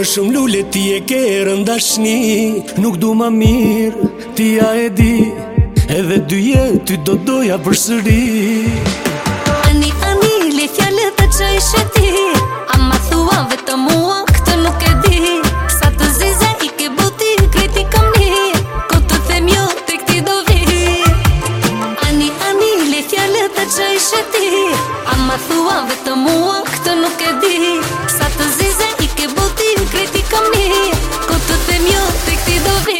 shumë lule ti e ke rëndashni. Nuk du ma mirë, ti ja e di, edhe dy jetë ty do doja përsëri. Ani, le fjallë të që ishe ti, ama thua vetëm mua, këtë nuk e di. Sa të zize i ke buti, kreti kam ni, ko të them jo të këti do vi. Ani, le fjallë të që ishe ti, ama thua vetëm mua, këtë nuk e di. Sa të zize i ke buti, kreti kam ni, ko të them jo të këti do vi.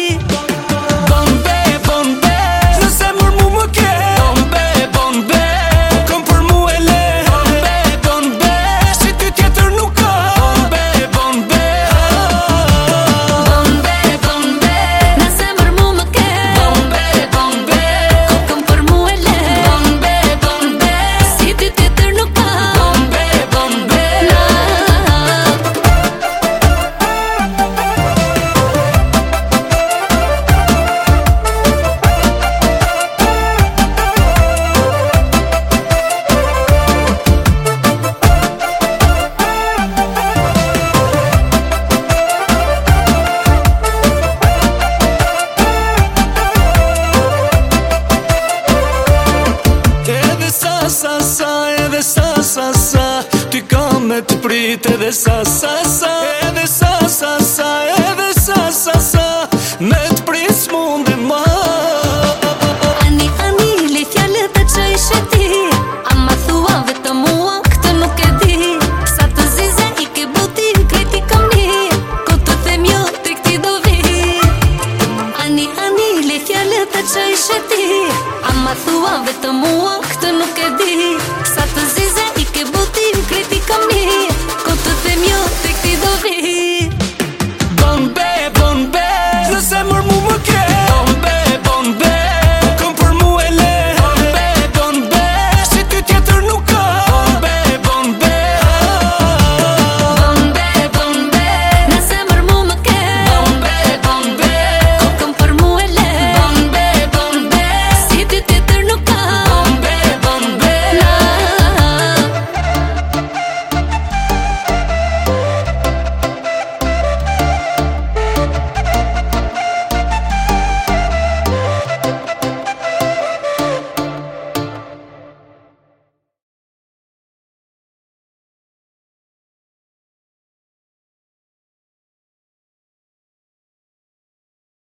Ty kam me të prit edhe edhe me të prit s'munde ma. Ani, le fjallë të që ishe ti, ama thua vetëm mua, këtë nuk e di. Sa të zize i ke buti, kreti kam ni, ko të them jo të këti do vi. Ani, le fjallë të që ishe ti, ama thua vetëm mua, këtë nuk e di.